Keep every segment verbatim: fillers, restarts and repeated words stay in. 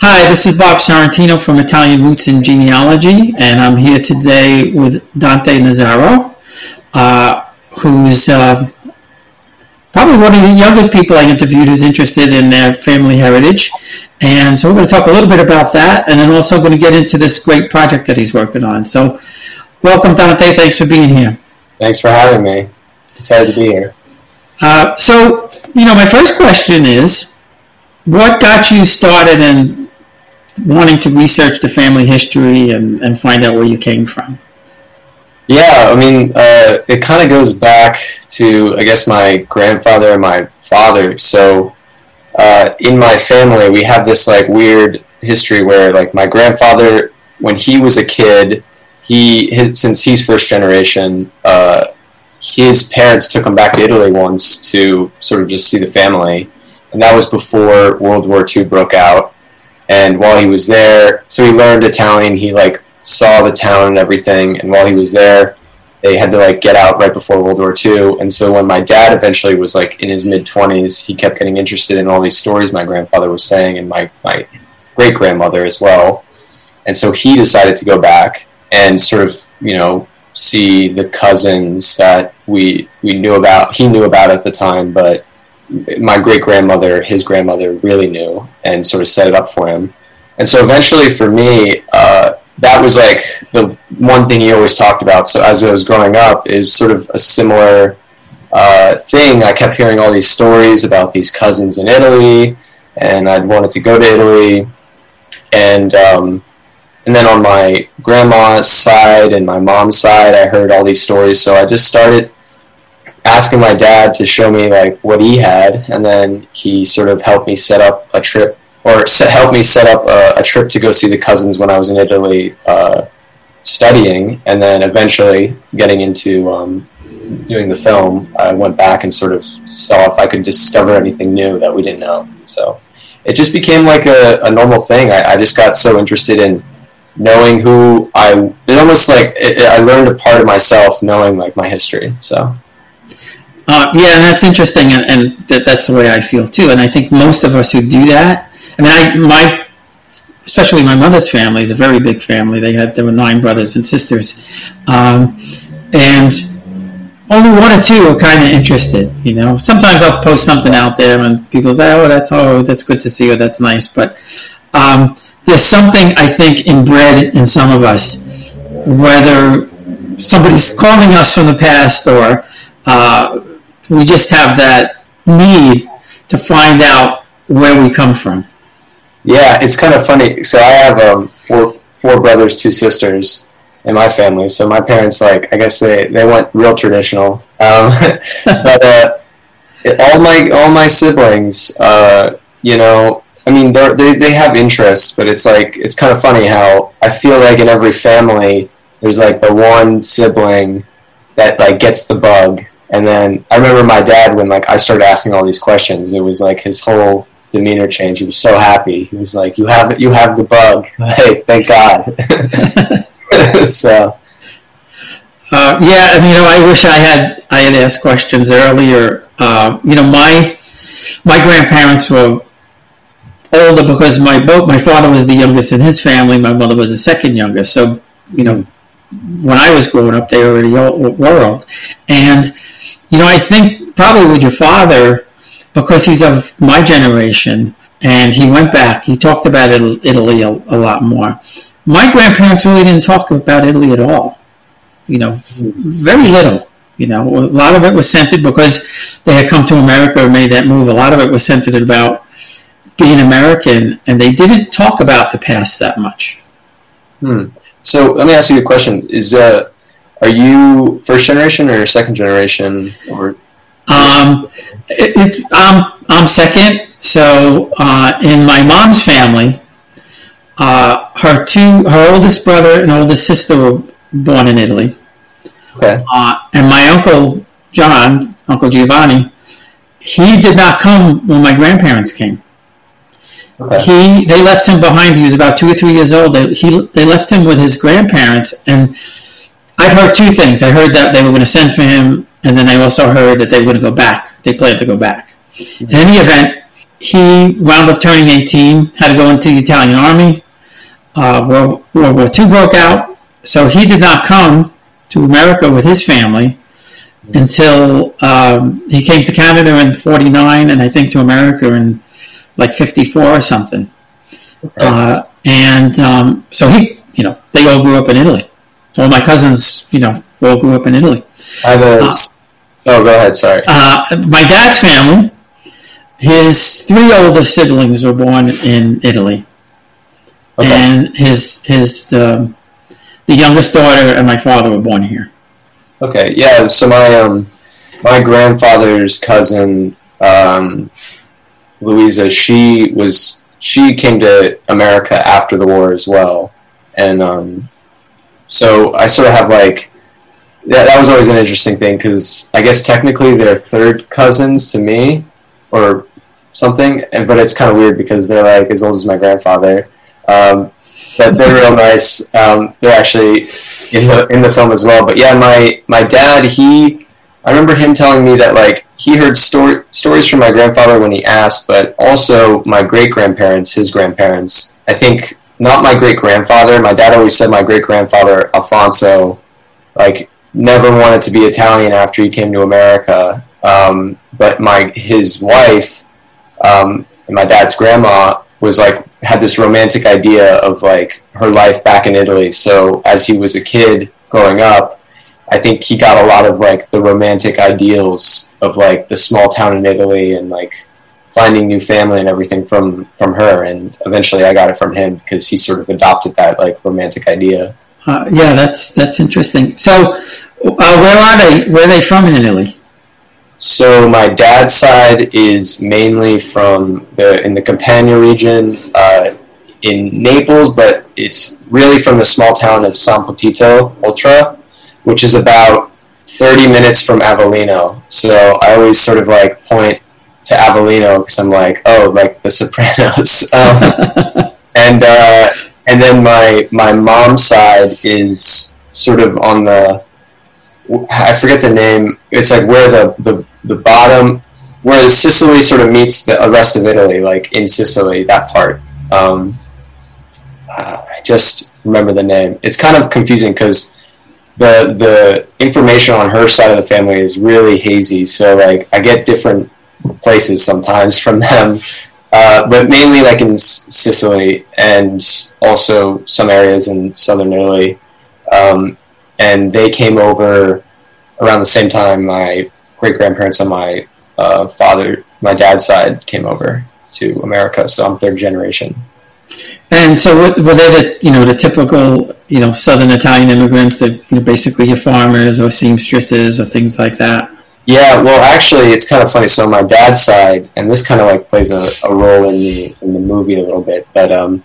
Hi, this is Bob Sorrentino from Italian Roots and Genealogy, and I'm here today with Dante Nazzaro, uh, who's uh, probably one of the youngest people I interviewed who's interested in their family heritage. And so we're going to talk a little bit about that, and then also going to get into this great project that he's working on. So welcome, Dante. Thanks for being here. Thanks for having me. Excited to be here. Uh, so, you know, my first question is, what got you started in wanting to research the family history and, and find out where you came from? Yeah, I mean, uh, it kind of goes back to, I guess, my grandfather and my father. So uh, in my family, we have this, like, weird history where, like, my grandfather, when he was a kid, he his, since he's first generation, uh, his parents took him back to Italy once to sort of just see the family. And that was before World War Two broke out. And while he was there, so he learned Italian, he like saw the town and everything. And while he was there, they had to like get out right before World War Two. And so when my dad eventually was like in his mid-twenties, he kept getting interested in all these stories my grandfather was saying and my, my great-grandmother as well. And so he decided to go back and sort of, you know, see the cousins that we we knew about, he knew about at the time, but my great-grandmother, his grandmother, really knew and sort of set it up for him. And so eventually for me, uh, that was like the one thing he always talked about. So as I was growing up, is sort of a similar uh, thing. I kept hearing all these stories about these cousins in Italy, and I'd wanted to go to Italy. And um, and then on my grandma's side and my mom's side, I heard all these stories. So I just started asking my dad to show me like what he had, and then he sort of helped me set up a trip, or set, helped me set up a, a trip to go see the cousins when I was in Italy uh, studying, and then eventually getting into um, doing the film. I went back and sort of saw if I could discover anything new that we didn't know. So it just became like a, a normal thing. I, I just got so interested in knowing who I. It almost like it, I learned a part of myself knowing like my history. So. Uh, yeah, and that's interesting, and, and that, that's the way I feel too. And I think most of us who do that, I mean, I, my, especially my mother's family is a very big family. They had there were nine brothers and sisters, um, and only one or two are kind of interested. You know, sometimes I'll post something out there, and people say, "Oh, that's oh, that's good to see," or "That's nice." But um, there's something I think inbred in some of us, whether somebody's calling us from the past or uh, we just have that need to find out where we come from. Yeah, it's kind of funny. So I have um, four four brothers, two sisters in my family. So my parents, like, I guess they, they went real traditional. Um, but uh, all my all my siblings, uh, you know, I mean, they they have interests, but it's like it's kind of funny how I feel like in every family there's like the one sibling that like gets the bug. And then I remember my dad, when like I started asking all these questions, it was like his whole demeanor changed. He was so happy. He was like, "You have you have the bug. Hey, thank God." So, uh, yeah, and you know, I wish I had I had asked questions earlier. Uh, you know, my my grandparents were older because my both my father was the youngest in his family. My mother was the second youngest. So, you know, when I was growing up, they already were old. And you know, I think probably with your father, because he's of my generation, and he went back, he talked about Italy a, a lot more. My grandparents really didn't talk about Italy at all. You know, very little. You know, a lot of it was centered because they had come to America or made that move. A lot of it was centered about being American, and they didn't talk about the past that much. Hmm. So let me ask you a question. Is uh, are you first generation or second generation? Or um, it, it, I'm I'm second. So uh, in my mom's family, uh, her two her oldest brother and oldest sister were born in Italy. Okay. Uh, and my uncle John, Uncle Giovanni, he did not come when my grandparents came. Okay. He they left him behind. He was about two or three years old. They he they left him with his grandparents, and I've heard two things. I heard that they were going to send for him, and then I also heard that they were going to go back. They planned to go back. Mm-hmm. In any event, he wound up turning eighteen, had to go into the Italian army. Uh, World, World War Two broke out, so he did not come to America with his family until um, he came to Canada in forty-nine, and I think to America in like fifty-four or something. Okay. Uh, and um, so he, you know, they all grew up in Italy. All my cousins, you know, all grew up in Italy. I have a, uh, oh, go ahead, sorry. Uh, my dad's family, his three older siblings were born in Italy. Okay. And his, his um, the youngest daughter and my father were born here. Okay, yeah, so my um, my grandfather's cousin, um, Louisa, she was, she came to America after the war as well. And um, so I sort of have like, that, that was always an interesting thing because I guess technically they're third cousins to me or something, and but it's kind of weird because they're like as old as my grandfather. Um, but they're real nice. Um, they're actually in the in the film as well. But yeah, my my dad, he, I remember him telling me that like he heard story, stories from my grandfather when he asked, but also my great grandparents, his grandparents. I think not my great grandfather. My dad always said my great grandfather Alfonso, like never wanted to be Italian after he came to America. Um, but my his wife, um, and my dad's grandma was like had this romantic idea of like her life back in Italy. So as he was a kid growing up, I think he got a lot of like the romantic ideals of like the small town in Italy and like finding new family and everything from, from her. And eventually I got it from him because he sort of adopted that like romantic idea. Uh, yeah, that's that's interesting. So uh, where are they? Where are they from in Italy? So my dad's side is mainly from the in the Campania region uh, in Naples, but it's really from the small town of San Potito Oltre, which is about thirty minutes from Avellino. So I always sort of like point to Avellino because I'm like, oh, like The Sopranos. Um, and uh, and then my my mom's side is sort of on the, I forget the name. It's like where the, the, the bottom, where Sicily sort of meets the rest of Italy, like in Sicily, that part. Um, uh, I just remember the name. It's kind of confusing because the the information on her side of the family is really hazy. So like I get different places sometimes from them, uh, but mainly like in Sicily and also some areas in southern Italy. Um, and they came over around the same time my great-grandparents on my uh, father, my dad's side came over to America, so I'm third generation. And so were they the, you know, the typical, you know, Southern Italian immigrants that, you know, basically your farmers or seamstresses or things like that? Yeah, well, actually, it's kind of funny. So my dad's side, and this kind of like plays a, a role in the in the movie a little bit, but um,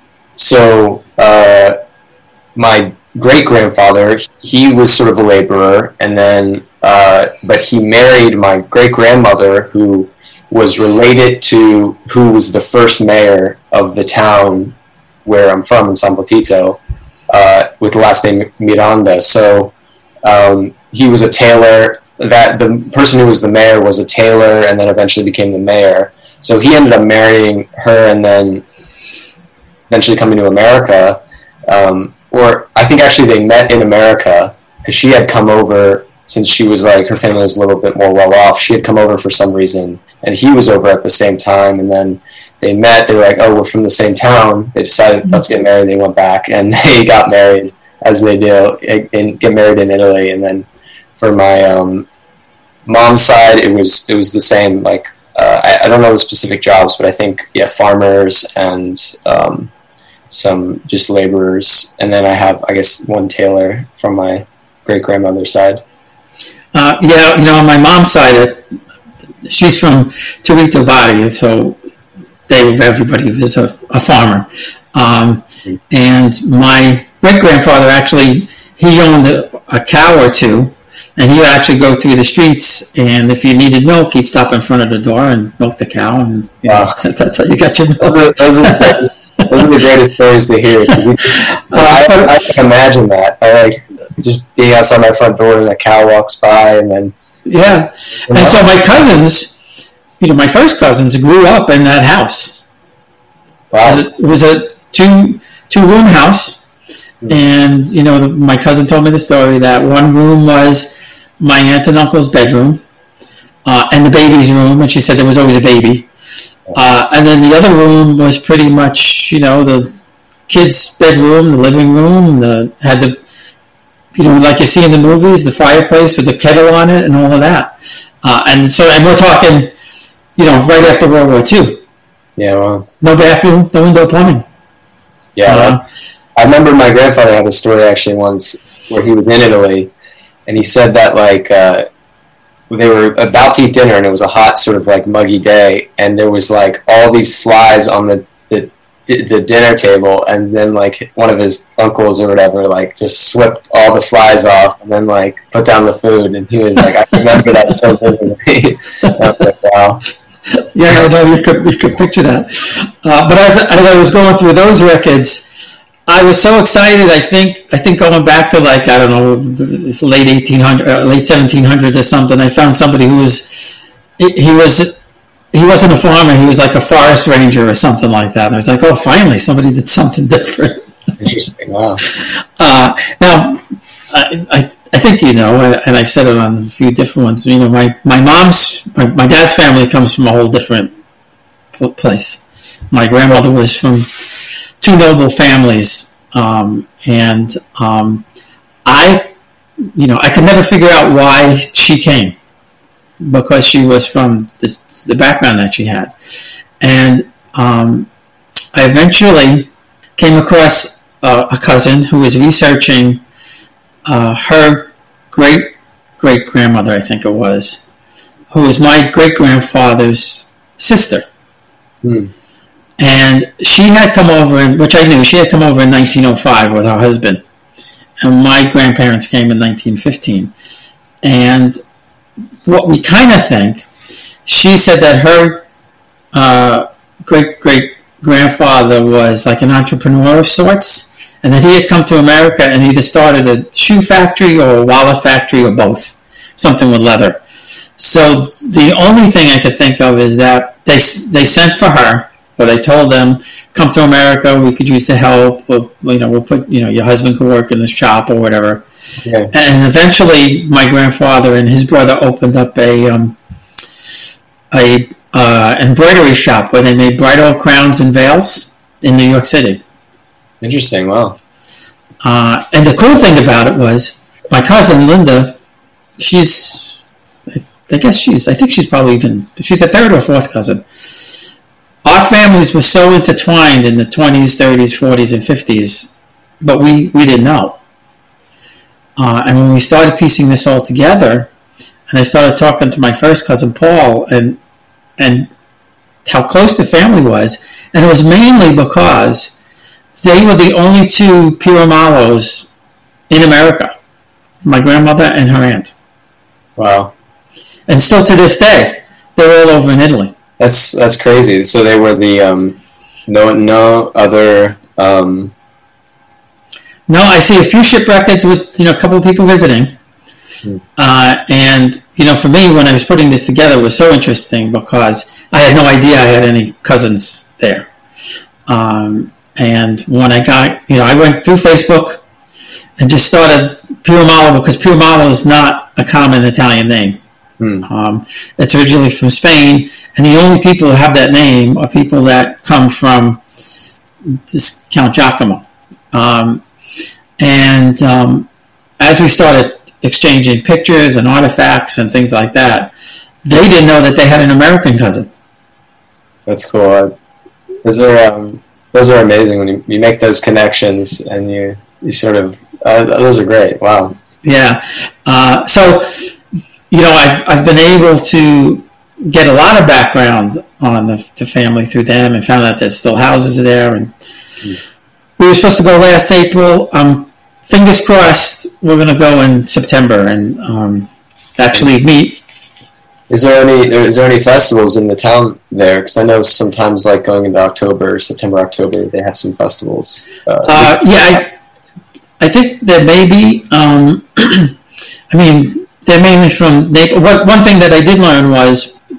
so uh, my great-grandfather, he was sort of a laborer, and then, uh, but he married my great-grandmother, who was related to, who was the first mayor of the town where I'm from, in San Potito, uh, with the last name Miranda. So um, he was a tailor. That the person who was the mayor was a tailor, and then eventually became the mayor. So he ended up marrying her, and then eventually coming to America. Um, Or I think actually they met in America because she had come over since she was like, her family was a little bit more well off. She had come over for some reason and he was over at the same time. And then they met, they were like, oh, we're from the same town. They decided, let's get married. They went back and they got married as they do and get married in Italy. And then for my um, mom's side, it was, it was the same. Like, uh, I, I don't know the specific jobs, but I think, yeah, farmers and, um, some just laborers, and then I have, I guess, one tailor from my great-grandmother's side. Uh, yeah, you know, on my mom's side, it, she's from Torito Bari, so they, everybody was a, a farmer. Um, mm-hmm. And my great-grandfather actually, he owned a, a cow or two, and he would actually go through the streets, and if you needed milk, he'd stop in front of the door and milk the cow, and you know, wow. That's how you got your milk. Those are the greatest stories to hear. We, I, I, I can imagine that. I like just being outside my front door and a cow walks by, and then yeah. And so my cousins, you know, my first cousins grew up in that house. Wow. It was a two two room house, and you know, the, my cousin told me the story that one room was my aunt and uncle's bedroom, uh, and the baby's room, and she said there was always a baby, uh, and then the other room was pretty much, you know, the kids' bedroom, the living room, the had the, you know, like you see in the movies, the fireplace with the kettle on it and all of that, uh, and so and we're talking, you know, right after World War Two. Yeah, well. No bathroom, no indoor plumbing. Yeah, Uh, I remember my grandfather had a story actually once where he was in Italy, and he said that like uh, they were about to eat dinner, and it was a hot sort of like muggy day, and there was like all these flies on the the, the dinner table, and then like one of his uncles or whatever like just swept all the flies off, and then like put down the food, and he was like, I remember that so vividly. I was like, wow. Yeah, I know, you could you could picture that. Uh, but as, as I was going through those records, I was so excited. I think I think going back to like, I don't know, late eighteen hundred, uh, late seventeen hundred or something. I found somebody who was he, he was he wasn't a farmer. He was like a forest ranger or something like that. And I was like, oh, finally, somebody did something different. Interesting. Wow. Uh, now, I, I I think you know, and I've said it on a few different ones. You know, my my mom's my, my dad's family comes from a whole different place. My grandmother was from two noble families, um, and um, I, you know, I could never figure out why she came, because she was from this, the background that she had, and um, I eventually came across uh, a cousin who was researching uh, her great great grandmother, I think it was, who was my great grandfather's sister. Hmm. And she had come over, in, which I knew, she had come over in nineteen oh five with her husband. And my grandparents came in nineteen fifteen. And what we kind of think, she said that her uh, great-great-grandfather was like an entrepreneur of sorts, and that he had come to America and either started a shoe factory or a wallet factory or both, something with leather. So the only thing I could think of is that they they sent for her, or they told them, come to America, we could use the help, we'll, you know, we'll put, you know, your husband could work in this shop or whatever. Yeah. And eventually my grandfather and his brother opened up a um, a uh, embroidery shop where they made bridal crowns and veils in New York City. Interesting, wow. Uh, and the cool thing about it was, my cousin Linda, she's, I guess she's, I think she's probably even, she's a third or fourth cousin. Our families were so intertwined in the twenties, thirties, forties, and fifties, but we, we didn't know. Uh, and when we started piecing this all together, and I started talking to my first cousin Paul, and and how close the family was, and it was mainly because they were the only two Pirumalos in America, my grandmother and her aunt. Wow. And still to this day, they're all over in Italy. That's that's crazy. So they were the um, no no other. Um... No, I see a few ship records with, you know, a couple of people visiting, hmm. uh, and you know, for me, when I was putting this together, it was so interesting because I had no idea I had any cousins there. Um, and when I got, you know, I went through Facebook and just started Pirumalo, because Pirumalo is not a common Italian name. Hmm. Um, it's originally from Spain, and the only people who have that name are people that come from this Count Giacomo. Um, and um, as we started exchanging pictures and artifacts and things like that, they didn't know that they had an American cousin. That's cool. Those are um, those are amazing when you, you make those connections, and you you sort of uh, those are great. Wow. Yeah. Uh, so. You know, I've I've been able to get a lot of background on the, the family through them, and found out there's still houses there. And mm. we were supposed to go last April. Um, fingers crossed, we're going to go in September and um, actually meet. Is there any is there any festivals in the town there? Because I know sometimes, like going into October, September, October, they have some festivals. Uh, uh, yeah, I, I think there may be. Um, I mean. They're mainly from Naples. One thing that I did learn was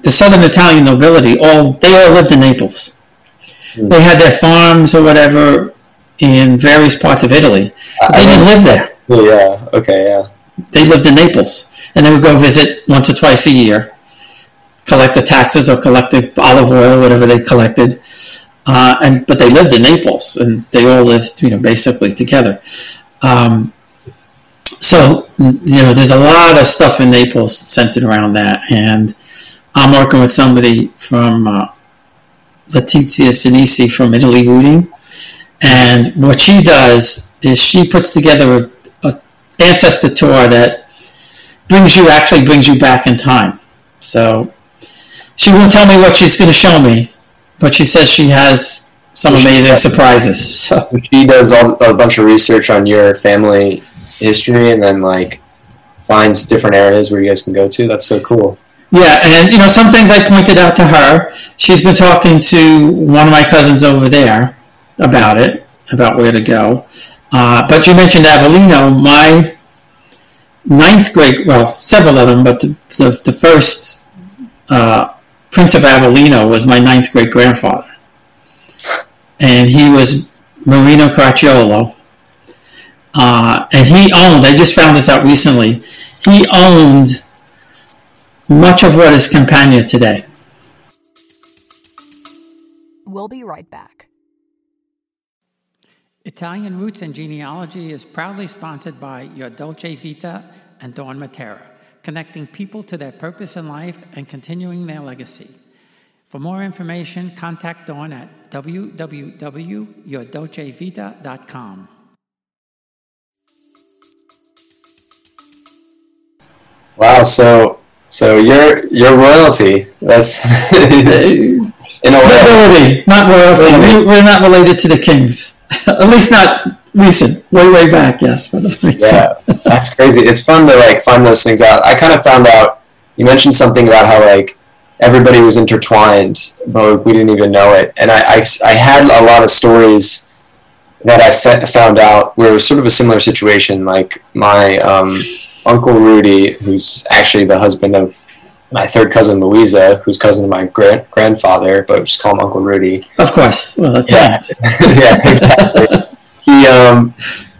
the Southern Italian nobility, all they all lived in Naples. Mm. They had their farms or whatever in various parts of Italy. But they didn't live there. Yeah, okay, yeah. They lived in Naples. And they would go visit once or twice a year, collect the taxes or collect the olive oil, whatever they collected. Uh, and but they lived in Naples, and they all lived, you know, basically together. Um, so, you know, there's a lot of stuff in Naples centered around that. And I'm working with somebody from uh, Letizia Sinisi from Italy Rooting. And what she does is she puts together a, a ancestor tour that brings you, actually brings you back in time. So she won't tell me what she's going to show me, but she says she has some amazing surprises. So she does all, a bunch of research on your family history and then like finds different areas where you guys can go to. That's so cool. Yeah, and you know, some things I pointed out to her. She's been talking to one of my cousins over there about it, about where to go. Uh, but you mentioned Avellino. My ninth grade, well, several of them, but the, the, the first uh, Prince of Avellino was my ninth great grandfather. And he was Marino Caracciolo. Uh, and he owned, I just found this out recently, he owned much of what is Campania today. We'll be right back. Italian Roots and Genealogy is proudly sponsored by Your Dolce Vita and Dawn Matera, connecting people to their purpose in life and continuing their legacy. For more information, contact Dawn at w w w dot your dolce vita dot com. Wow, so so you're you're royalty. That's in a way. Nobility, not royalty. We, we're not related to the kings. At least not recent. Way, way back, yes, but not recent. Yeah, that's crazy. It's fun to like find those things out. I kind of found out, you mentioned something about how like everybody was intertwined, but we didn't even know it. And I, I, I had a lot of stories that I fe- found out where it was sort of a similar situation. Like my um, Uncle Rudy, who's actually the husband of my third cousin Louisa, who's cousin of my gra- grandfather, but we just call him Uncle Rudy. Of course. Well, that's yeah, yeah, exactly. He um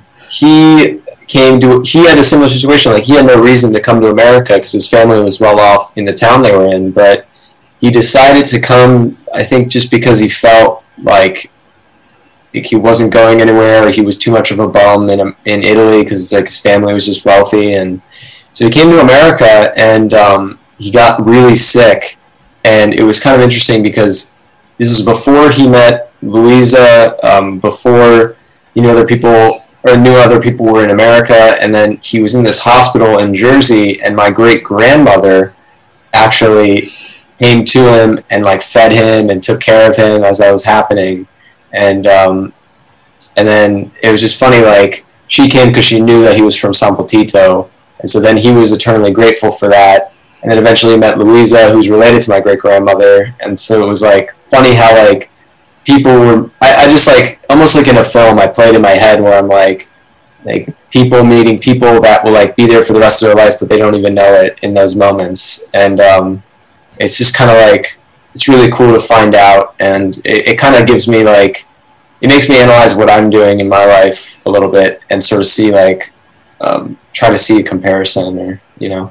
he came to he had a similar situation. Like he had no reason to come to America because his family was well off in the town they were in, but he decided to come. I think just because he felt like, like he wasn't going anywhere, like he was too much of a bum in in Italy because like his family was just wealthy, and so he came to America and. Um, He got really sick, and it was kind of interesting because this was before he met Louisa, um, before he knew other people or knew other people were in America, and then he was in this hospital in Jersey, and my great grandmother actually came to him and like fed him and took care of him as that was happening, and um, and then it was just funny, like she came because she knew that he was from San Potito, and so then he was eternally grateful for that. And then eventually met Louisa, who's related to my great-grandmother. And so it was, like, funny how, like, people were... I, I just, like, almost like in a film, I played in my head where I'm, like, like people meeting people that will, like, be there for the rest of their life, but they don't even know it in those moments. And um, it's just kind of, like, it's really cool to find out. And it, it kind of gives me, like... It makes me analyze what I'm doing in my life a little bit and sort of see, like... Um, try to see a comparison or, you know...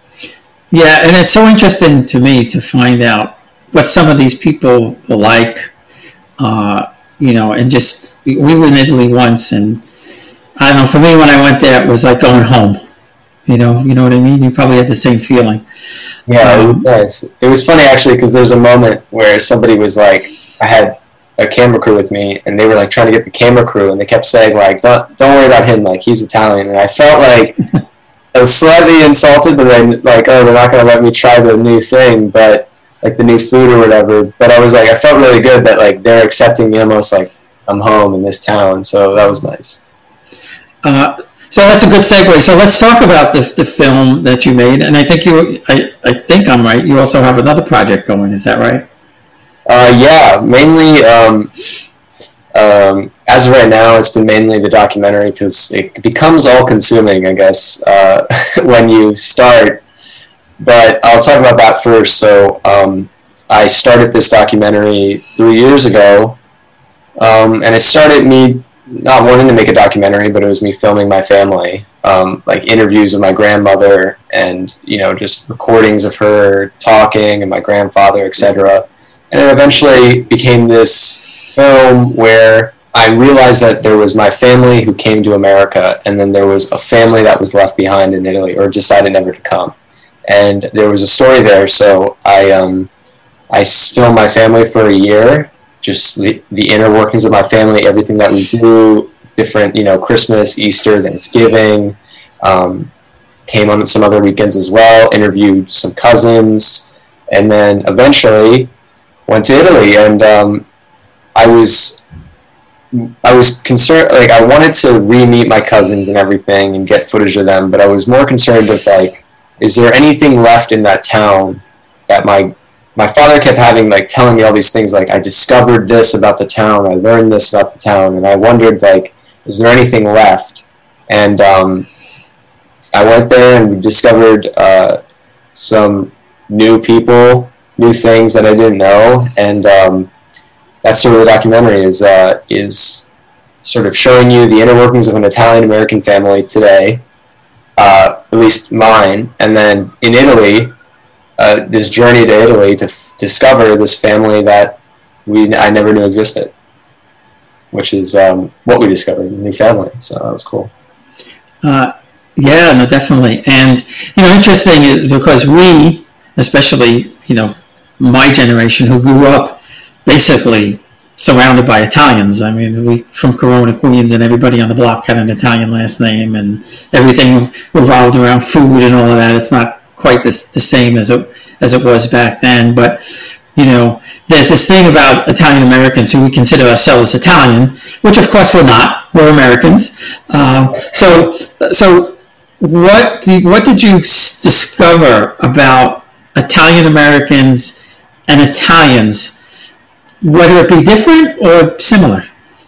Yeah, and it's so interesting to me to find out what some of these people were like, uh, you know, and just, we were in Italy once, and I don't know, for me when I went there, it was like going home, you know, you know what I mean? You probably had the same feeling. Yeah, um, it was, it was funny actually, because there's a moment where somebody was like, I had a camera crew with me, and they were like trying to get the camera crew, and they kept saying like, don't, don't worry about him, like he's Italian, and I felt like... I was slightly insulted, but then, like, oh, they're not going to let me try the new thing, but, like, the new food or whatever. But I was, like, I felt really good that, like, they're accepting me almost like I'm home in this town, so that was nice. Uh, so that's a good segue. So let's talk about the the film that you made, and I think you, I, I think I'm right, you also have another project going, is that right? Uh, yeah, mainly, um... Um, as of right now, it's been mainly the documentary because it becomes all-consuming, I guess, uh, when you start. but I'll talk about that first. So um, I started this documentary three years ago, um, and it started me not wanting to make a documentary, but it was me filming my family, um, like interviews of my grandmother, and you know, just recordings of her talking, and my grandfather, et cetera. And it eventually became this film where I realized that there was my family who came to America, and then there was a family that was left behind in Italy or decided never to come. And there was a story there, so I um, I filmed my family for a year, just the, the inner workings of my family, everything that we do, different, you know, Christmas, Easter, Thanksgiving, um, came on some other weekends as well, interviewed some cousins, and then eventually went to Italy, and um, I was I was concerned, like I wanted to re-meet my cousins and everything and get footage of them, but I was more concerned with like, is there anything left in that town that my my father kept having, like telling me all these things, like I discovered this about the town, I learned this about the town, and I wondered like, is there anything left? And um, I went there and we discovered uh, some new people, new things that I didn't know, and um, that's sort of the documentary is uh, is sort of showing you the inner workings of an Italian American family today, uh, at least mine, and then in Italy, uh, this journey to Italy to f- discover this family that we I never knew existed, which is um, what we discovered, a new family. So that was cool. Uh, yeah, no, definitely. And, you know, interesting is because we, especially, you know, my generation who grew up basically surrounded by Italians. I mean, we from Corona, Queens, and everybody on the block had an Italian last name, and everything revolved around food and all of that. It's not quite the, the same as it as it was back then, but you know, there's this thing about Italian Americans who we consider ourselves Italian, which of course we're not. We're Americans. Um, so, so what did, what did you s- discover about Italian Americans and Italians, whether it be different or similar?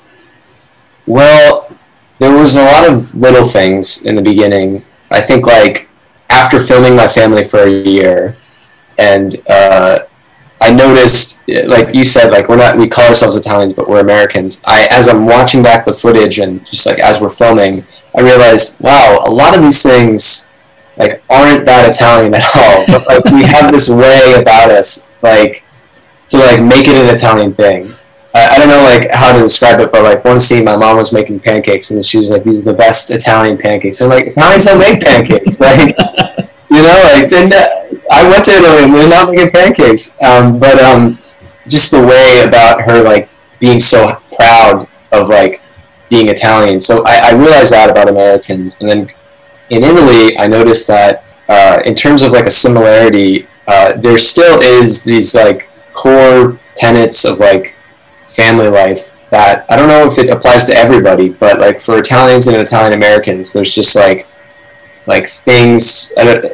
Well, there was a lot of little things in the beginning. I think like after filming my family for a year, and uh, I noticed, like you said, like we're not, we call ourselves Italians, but we're Americans. I, as I'm watching back the footage and just like as we're filming, I realized, wow, a lot of these things like aren't that Italian at all. But like we have this way about us, like to like make it an Italian thing. I, I don't know like how to describe it, but like one scene, my mom was making pancakes, and she was like, "These are the best Italian pancakes." And like Italians don't make pancakes, like you know, like and I went to Italy and we're not making pancakes, um, but um, just the way about her like being so proud of like being Italian. So I, I realized that about Americans, and then in Italy, I noticed that uh, in terms of like a similarity, uh, there still is these like core tenets of like family life that I don't know if it applies to everybody, but like for Italians and Italian Americans, there's just like like things,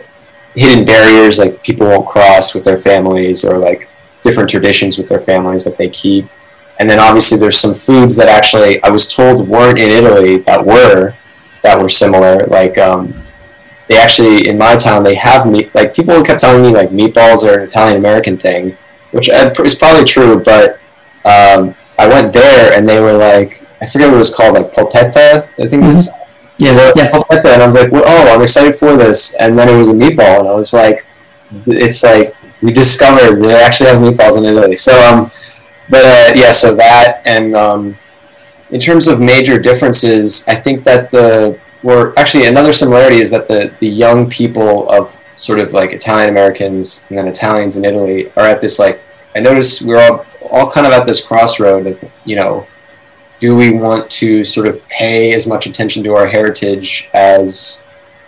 hidden barriers like people won't cross with their families, or like different traditions with their families that they keep. And then obviously there's some foods that actually I was told weren't in Italy that were that were similar. Like um, they actually in my town they have meat. Like people kept telling me like meatballs are an Italian American thing, which is probably true. But um, I went there and they were like, I forget what it was called, like polpetta, I think mm-hmm. it's yeah, yeah. polpetta, and I was like, well, oh, I'm excited for this. And then it was a meatball, and I was like, it's like we discovered they actually have meatballs in Italy. So um, but uh, yeah, so that and um, in terms of major differences, I think that the or actually another similarity is that the the young people of sort of like Italian Americans and then Italians in Italy are at this like I noticed we're all all kind of at this crossroad of, you know, do we want to sort of pay as much attention to our heritage as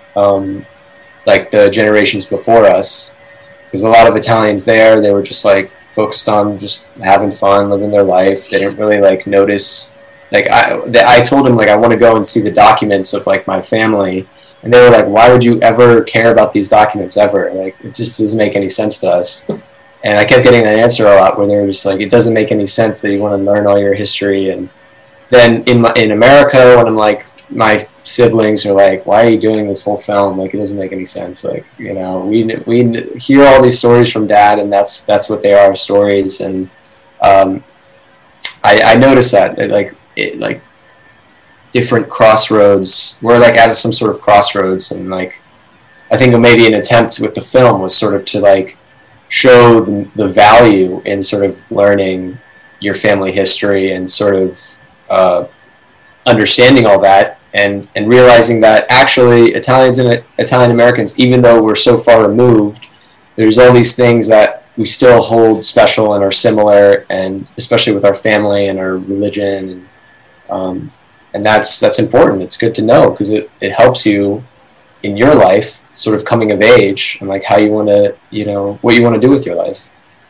um, like the generations before us? Because a lot of Italians there, they were just like focused on just having fun, living their life. They didn't really like notice. Like I, I told them like I want to go and see the documents of like my family, and they were like, "Why would you ever care about these documents ever? Like it just doesn't make any sense to us." And I kept getting that answer a lot, where they were just like, "It doesn't make any sense that you want to learn all your history." And then in my, in America, when I'm like, my siblings are like, why are you doing this whole film? Like, it doesn't make any sense. Like, you know, we we hear all these stories from Dad, and that's that's what they are, stories. And um, I, I noticed that, like, it, like different crossroads. We're like at some sort of crossroads, and like I think maybe an attempt with the film was sort of to like show the, the value in sort of learning your family history and sort of uh, understanding all that. And, and realizing that actually Italians and Italian Americans, even though we're so far removed, there's all these things that we still hold special and are similar, and especially with our family and our religion, and um, and that's that's important. It's good to know because it, it helps you in your life, sort of coming of age, and like how you want to, you know, what you want to do with your life.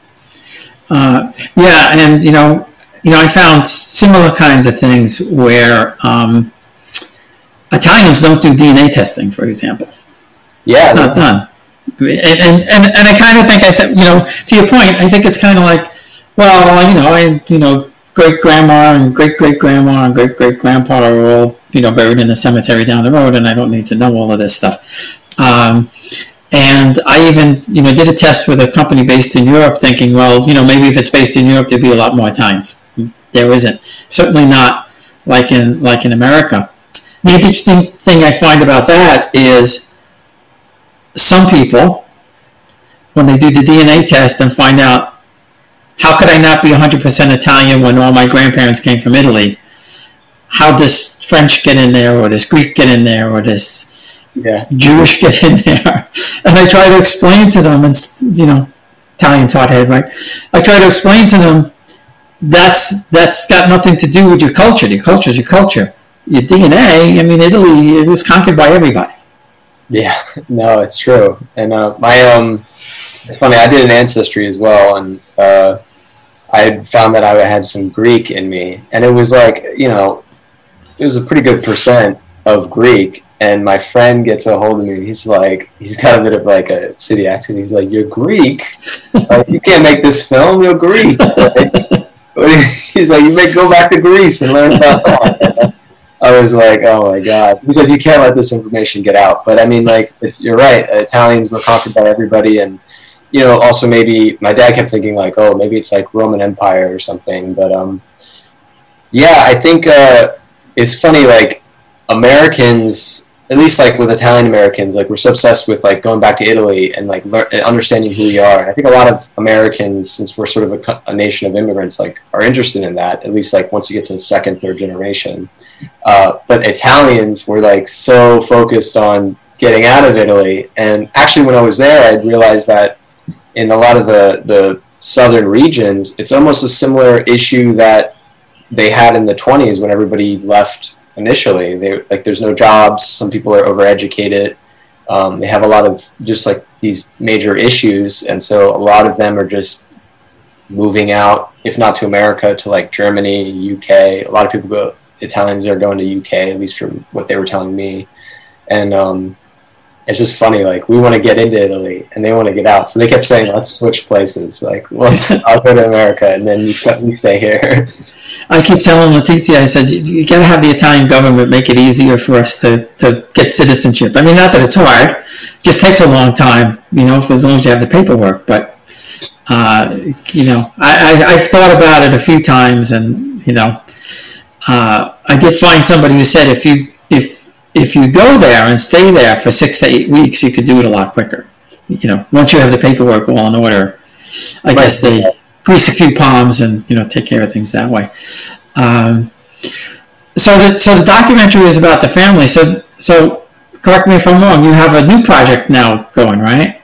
Uh, yeah, and you know, you know, I found similar kinds of things where. Um, Italians don't do D N A testing, for example. Yeah. It's not done. And, and, and, and I kind of think I said, you know, to your point, I think it's kind of like, well, you know, I, you know, great-grandma and great-great-grandma and great-great-grandpa are all, you know, buried in the cemetery down the road, and I don't need to know all of this stuff. Um, and I even, you know, did a test with a company based in Europe thinking, well, you know, maybe if it's based in Europe, there'd be a lot more Italians. There isn't. Certainly not like in like in America. The interesting thing I find about that is some people, when they do the D N A test and find out, how could I not be one hundred percent Italian when all my grandparents came from Italy? How does French get in there, or does Greek get in there, or does yeah. Jewish get in there? And I try to explain to them, and you know, Italian's hothead, right? I try to explain to them that's that's got nothing to do with your culture. Your culture is your culture. Your D N A, I mean, Italy, it was conquered by everybody. Yeah, no, it's true. And uh, my, um, it's funny, I did an ancestry as well, and uh, I found that I had some Greek in me. And it was like, you know, it was a pretty good percent of Greek. And my friend gets a hold of me, and he's like, he's got a bit of like a city accent. He's like, you're Greek? Like, you can't make this film, you're Greek. He's like, you may go back to Greece and learn about that. I was like, oh my God. He said, you can't let this information get out. But I mean, like, you're right. Italians were conquered by everybody. And, you know, also maybe my dad kept thinking like, oh, maybe it's like Roman Empire or something. But, um, yeah, I think uh, it's funny, like, Americans, at least like with Italian Americans, like we're so obsessed with like going back to Italy and like lear- understanding who we are. And I think a lot of Americans, since we're sort of a, a nation of immigrants, like are interested in that, at least like once you get to the second, third generation. Uh, but Italians were like so focused on getting out of Italy. And actually when I was there, I realized that in a lot of the, the southern regions, it's almost a similar issue that they had in the twenties when everybody left initially. They like there's no jobs, some people are overeducated, um, they have a lot of just like these major issues, and so a lot of them are just moving out, if not to America, to like Germany, U K. A lot of people go, Italians are going to U K, at least from what they were telling me. And um, it's just funny, like we want to get into Italy and they want to get out, so they kept saying let's switch places, like let's I'll go to America and then you, you stay here. I keep telling Letizia, I said, you, you got to have the Italian government make it easier for us to, to get citizenship. I mean, not that it's hard, it just takes a long time, you know, for as long as you have the paperwork. But, uh, you know, I, I, I've thought about it a few times, and, you know, uh, I did find somebody who said if you if if you go there and stay there for six to eight weeks, you could do it a lot quicker. You know, once you have the paperwork all in order, I right. guess they grease a few palms and, you know, take care of things that way. Um, so the so the documentary is about the family. So so correct me if I'm wrong. You have a new project now going, right?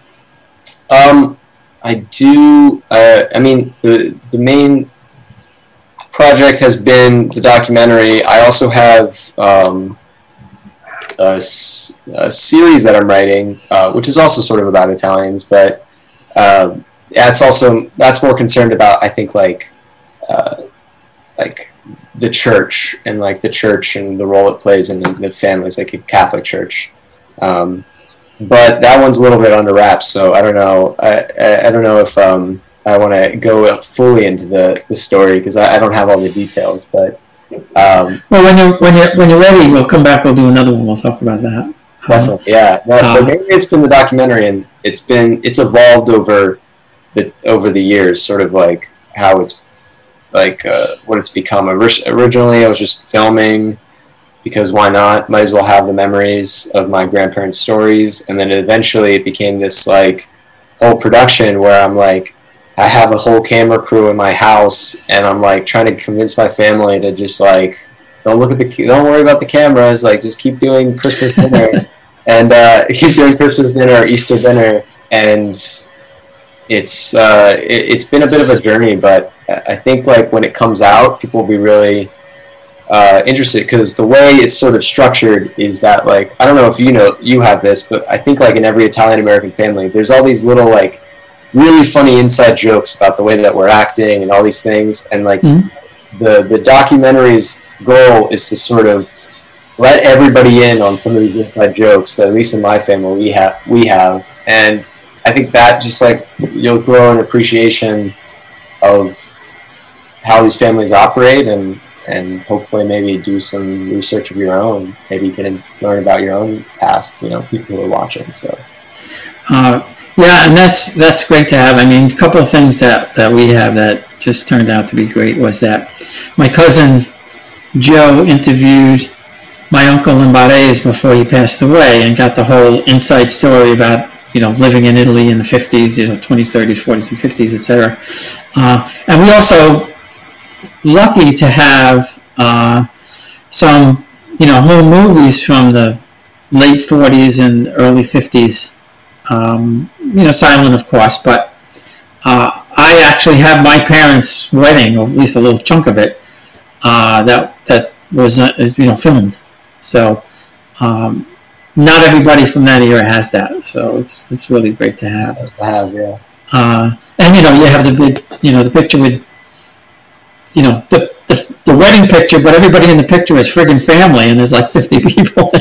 Um, I do. Uh, I mean, the the main project has been the documentary. I also have um, a, a series that I'm writing, uh, which is also sort of about Italians, but. Uh, Yeah, it's also that's more concerned about, I think, like uh, like the church and like the church and the role it plays in the, the families, like a Catholic church. Um, but that one's a little bit under wraps, so I don't know. I I, I don't know if um, I want to go fully into the, the story because I, I don't have all the details. But Um, Well, when you're when you're when you're ready, we'll come back. We'll do another one. We'll talk about that. definitely, yeah. No, Uh, but maybe it's been the documentary, and it's been it's evolved over the over the years, sort of like how it's like uh, what it's become. Originally, I was just filming because why not? Might as well have the memories of my grandparents' stories, and then eventually it became this like whole production where I'm like, I have a whole camera crew in my house, and I'm like trying to convince my family to just like don't look at the don't worry about the cameras, like just keep doing Christmas dinner and uh, keep doing Christmas dinner or Easter dinner, and it's uh, it, it's been a bit of a journey, but I think like when it comes out, people will be really uh, interested because the way it's sort of structured is that like I don't know if you know you have this, but I think like in every Italian American family, there's all these little like really funny inside jokes about the way that we're acting and all these things, and like mm-hmm. the the documentary's goal is to sort of let everybody in on some of these inside jokes that at least in my family we have we have, and I think that just like you'll grow an appreciation of how these families operate, and and hopefully maybe do some research of your own. Maybe you can learn about your own past, you know, people who are watching. So. Uh, Yeah, and that's that's great to have. I mean, a couple of things that, that we have that just turned out to be great was that my cousin Joe interviewed my uncle in Barres before he passed away and got the whole inside story about, you know, living in Italy in the fifties, you know, twenties, thirties, forties, and fifties, et cetera. Uh, and we also lucky to have uh, some, you know, home movies from the late forties and early fifties. Um, you know, silent, of course, but uh, I actually have my parents' wedding, or at least a little chunk of it, uh, that that was uh, you know filmed. So um, not everybody from that era has that. So it's it's really great to have. To have, yeah. Uh, and you know, you have the big, you know, the picture with, you know, the the, the wedding picture, but everybody in the picture is friggin' family, and there's like fifty people.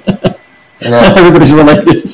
Not everybody's related.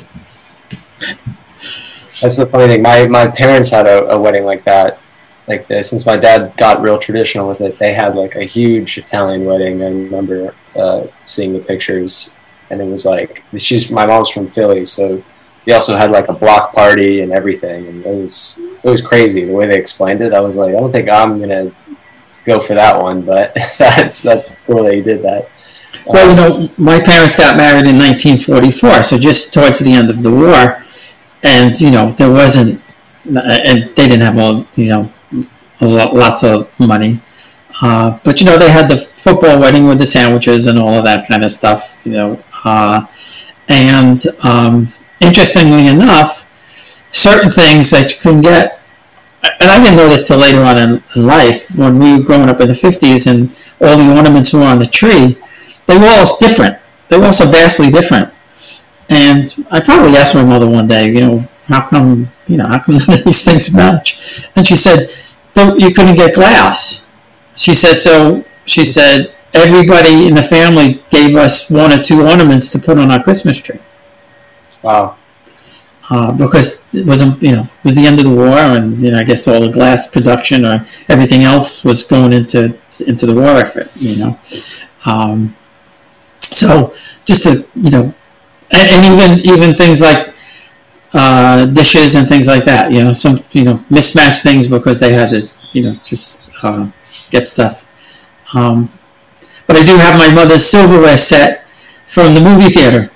That's the funny thing. My my parents had a, a wedding like that, like this. Since my dad got real traditional with it, they had like a huge Italian wedding. I remember uh, seeing the pictures, and it was like she's my mom's from Philly, so they also had like a block party and everything, and it was it was crazy the way they explained it. I was like, I don't think I'm gonna go for that one, but that's that's cool that you did that. Well, you know, my parents got married in nineteen forty-four, so just towards the end of the war. And, you know, there wasn't, and they didn't have all, you know, a lot, lots of money. Uh, but, you know, they had the football wedding with the sandwiches and all of that kind of stuff, you know. Uh, and um, interestingly enough, certain things that you couldn't get, and I didn't know this till later on in life, when we were growing up in the fifties and all the ornaments were on the tree, they were all different. They were also vastly different. And I probably asked my mother one day, you know, how come, you know, how come none of these things match? And she said, you couldn't get glass. She said, so, she said, everybody in the family gave us one or two ornaments to put on our Christmas tree. Wow. Uh, because it wasn't, you know, it was the end of the war, and, you know, I guess all the glass production or everything else was going into into the war effort, you know. Um, so, just to, you know, And, and even even things like uh, dishes and things like that, you know, some you know mismatched things because they had to, you know, just uh, get stuff. Um, but I do have my mother's silverware set from the movie theater.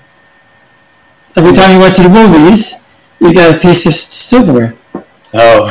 Every time you went to the movies, you got a piece of silverware. Oh,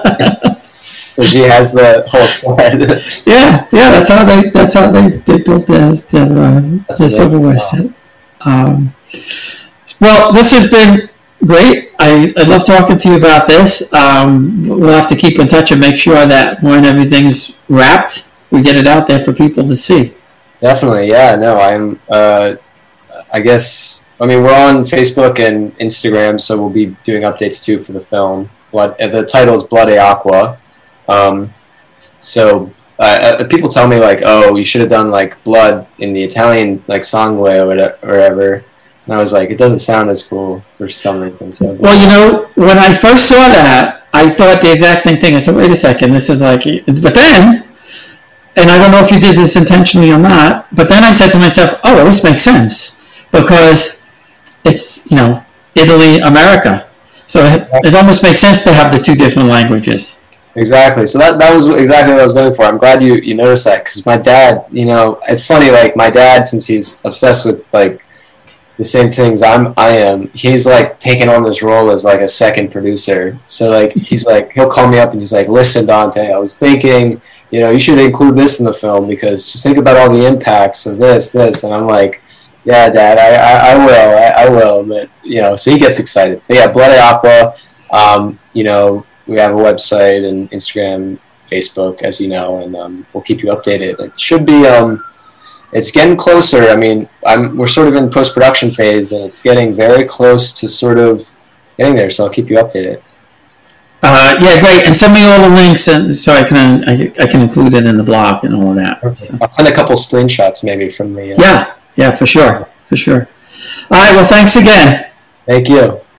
so she has the whole set. yeah, yeah, that's how they that's how they, they built their their, uh, their silverware wow. set. Um, well, this has been great. I, I love talking to you about this. Um, we'll have to keep in touch and make sure that when everything's wrapped, we get it out there for people to see. Definitely, yeah. No, I'm. Uh, I guess. I mean, we're on Facebook and Instagram, so we'll be doing updates too for the film. Blood. The title is Blood e Acqua. Um, so. Uh, people tell me like, oh, you should have done like blood in the Italian like sangue or whatever, and I was like, it doesn't sound as cool for some reason. So, well, you know, when I first saw that, I thought the exact same thing. I said, wait a second, this is like, but then and I don't know if you did this intentionally or not, but then I said to myself, oh, well, this makes sense because it's, you know, Italy, America. So it, it almost makes sense to have the two different languages. Exactly. So that, that was exactly what I was going for. I'm glad you, you noticed that because my dad, you know, it's funny, like my dad, since he's obsessed with like the same things I'm, I am, he's like taking on this role as like a second producer. So like, he's like, he'll call me up and he's like, listen, Dante, I was thinking, you know, you should include this in the film because just think about all the impacts of this, this. And I'm like, yeah, Dad, I, I, I will, I, I will. But, you know, so he gets excited. But yeah, Blood Aqua, um, you know, we have a website and Instagram, Facebook, as you know, and um, we'll keep you updated. It should be, um, it's getting closer. I mean, I'm, we're sort of in post-production phase, and it's getting very close to sort of getting there, so I'll keep you updated. Uh, yeah, great. And send me all the links and so I can I, I can include it in the blog and all of that. So. I'll find a couple screenshots maybe from the... Uh, yeah, yeah, for sure, for sure. All right, well, thanks again. Thank you.